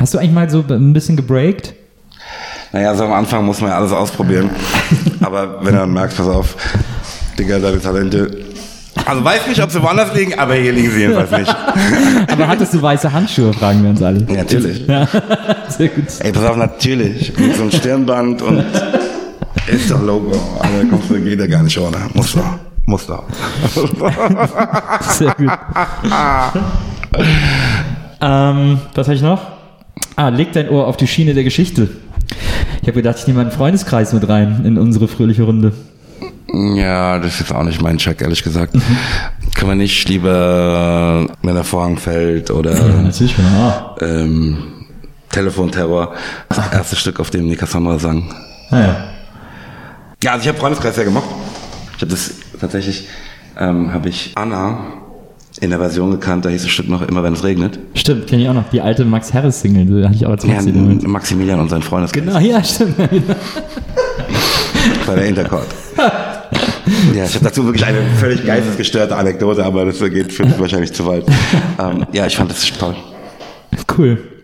Hast du eigentlich mal so ein bisschen gebreakt? Naja, so am Anfang muss man ja alles ausprobieren. Aber wenn du dann merkst, pass auf, Digga, deine Talente. Also weiß nicht, ob sie woanders liegen, aber hier liegen sie jedenfalls nicht. Aber hattest du weiße Handschuhe, fragen wir uns alle. Ja, natürlich. Ja, sehr gut. Ey, pass auf, natürlich. Und so ein Stirnband und ist doch Logo. Aber geht ja gar nicht ohne. Muss doch. Sehr gut. Was habe ich noch? Leg dein Ohr auf die Schiene der Geschichte. Ich habe gedacht, ich nehme meinen Freundeskreis mit rein in unsere fröhliche Runde. Ja, das ist jetzt auch nicht mein Check, ehrlich gesagt. Können wir nicht lieber, wenn der Vorhang fällt oder natürlich, genau. Telefonterror, das erste Stück, auf dem die Cassandra sang. Ja, also ich habe Freundeskreis sehr gemocht. Ich habe das tatsächlich, habe ich Anna in der Version gekannt, da hieß das Stück noch Immer wenn es regnet. Stimmt, kenne ich auch noch. Die alte Max Harris Single, die hatte ich auch als Ja, Maximilian und sein Freundeskreis. Genau, ja, stimmt. Bei der Intercord. Ja, ich habe dazu wirklich eine völlig geistesgestörte Anekdote, aber das führt wahrscheinlich zu weit. Ja, ich fand das toll. Cool.